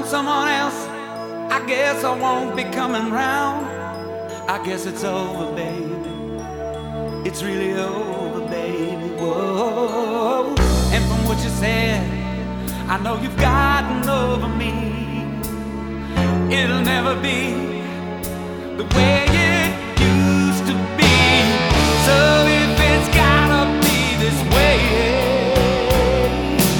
someone else, I guess I won't be coming round. I guess it's over, baby. It's really over, baby. Whoa. And from what you said, I know you've gotten over me. It'll never be the way you